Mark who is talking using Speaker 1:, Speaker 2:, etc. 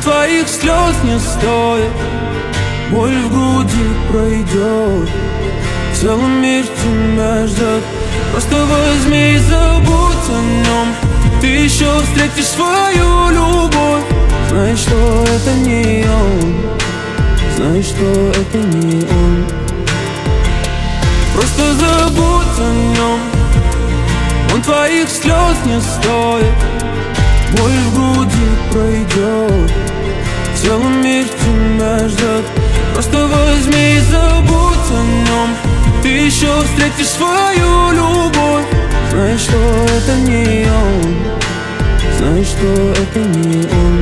Speaker 1: твоих слез не стоит, боль в груди пройдет, целый мир тебя ждет. Просто возьми и забудь о нем, ты еще встретишь свою любовь. Знай, что это не он, знай, что это не он. Просто забудь о нем, он твоих слез не стоит, боль в груди пройдет, целый мир тебя ждет. Просто возьми и забудь о нем, ты еще встретишь свою любовь. Знай, что это не он, знай, что это не он.